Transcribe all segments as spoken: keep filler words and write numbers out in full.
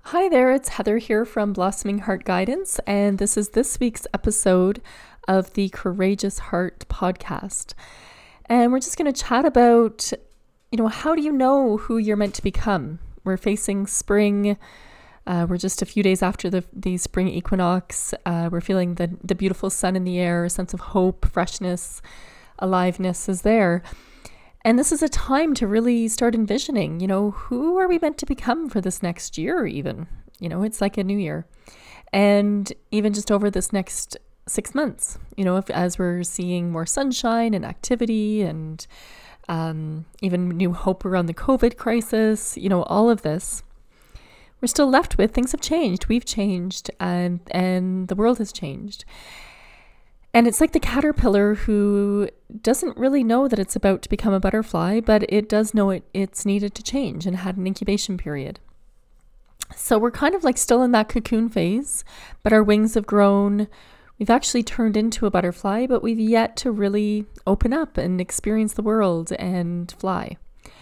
Hi there, it's Heather here from Blossoming Heart Guidance, and this is this week's episode of the Courageous Heart podcast. And we're just going to chat about, you know, how do you know who you're meant to become? We're facing spring. Uh, we're just a few days after the, the spring equinox. Uh, we're feeling the, the beautiful sun in the air, a sense of hope, freshness, aliveness is there. And this is a time to really start envisioning, you know, who are we meant to become for this next year even? You know, it's like a new year. And even just over this next six months, you know, if, as we're seeing more sunshine and activity and um, even new hope around the COVID crisis, you know, all of this, we're still left with things have changed. We've changed and, and the world has changed. And it's like the caterpillar who doesn't really know that it's about to become a butterfly, but it does know it it's needed to change and had an incubation period. So we're kind of like still in that cocoon phase, but our wings have grown. We've actually turned into a butterfly, but we've yet to really open up and experience the world and fly.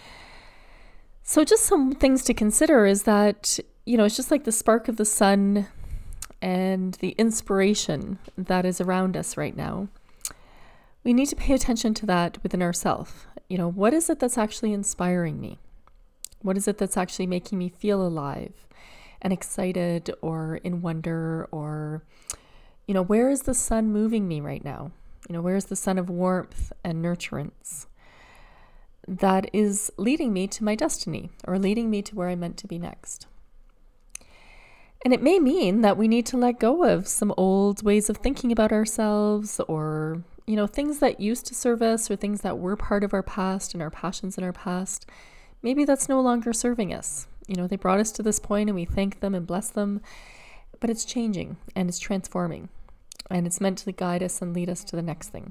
So just some things to consider is that, you know, it's just like the spark of the sun and the inspiration that is around us right now. We need to pay attention to that within ourselves. You know, what is it that's actually inspiring me? What is it that's actually making me feel alive and excited or in wonder? Or, you know, where is the sun moving me right now? You know, where is the sun of warmth and nurturance that is leading me to my destiny or leading me to where I'm meant to be next? And it may mean that we need to let go of some old ways of thinking about ourselves or, you know, things that used to serve us or things that were part of our past and our passions in our past. Maybe that's no longer serving us. You know, they brought us to this point and we thank them and bless them, but it's changing and it's transforming and it's meant to guide us and lead us to the next thing.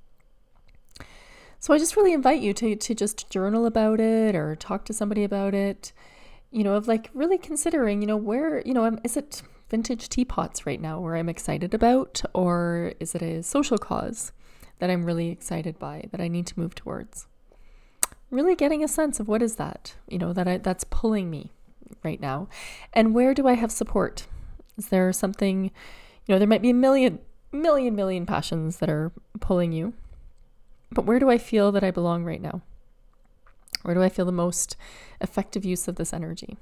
So I just really invite you to, to just journal about it or talk to somebody about it. You know, of like really considering, you know, where, you know, is it vintage teapots right now where I'm excited about, or is it a social cause that I'm really excited by, that I need to move towards? Really getting a sense of what is that, you know, that I, that's pulling me right now. And where do I have support? Is there something, you know, there might be a million, million, million passions that are pulling you, but where do I feel that I belong right now? Where do I feel the most effective use of this energy?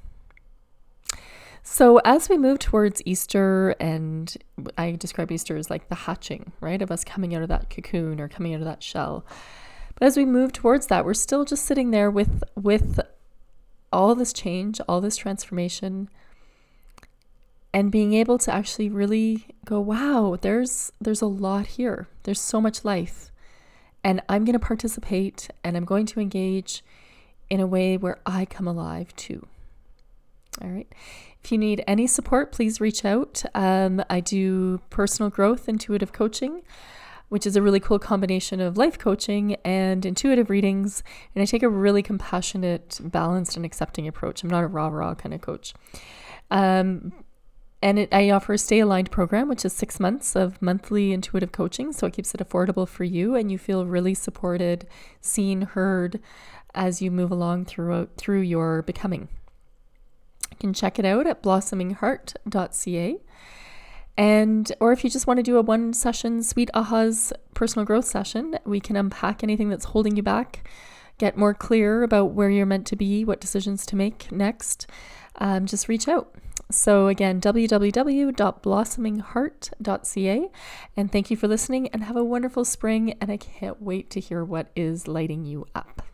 So as we move towards Easter, and I describe Easter as like the hatching, right, of us coming out of that cocoon or coming out of that shell. But as we move towards that, we're still just sitting there with, with all this change, all this transformation, and being able to actually really go, wow, there's, there's a lot here. There's so much life, and I'm going to participate and I'm going to engage in a way where I come alive too. All right. If you need any support, please reach out. Um, I do personal growth intuitive coaching, which is a really cool combination of life coaching and intuitive readings. And I take a really compassionate, balanced, and accepting approach. I'm not a rah-rah kind of coach. Um, and it, I offer a Stay Aligned program, which is six months of monthly intuitive coaching. So it keeps it affordable for you and you feel really supported, seen, heard, as you move along through through your becoming. You can check it out at blossoming heart dot c a. And or if you just want to do a one session Sweet Ahas personal growth session, we can unpack anything that's holding you back, get more clear about where you're meant to be, what decisions to make next. Um, just reach out. So again, w w w dot blossoming heart dot c a. And thank you for listening and have a wonderful spring. And I can't wait to hear what is lighting you up.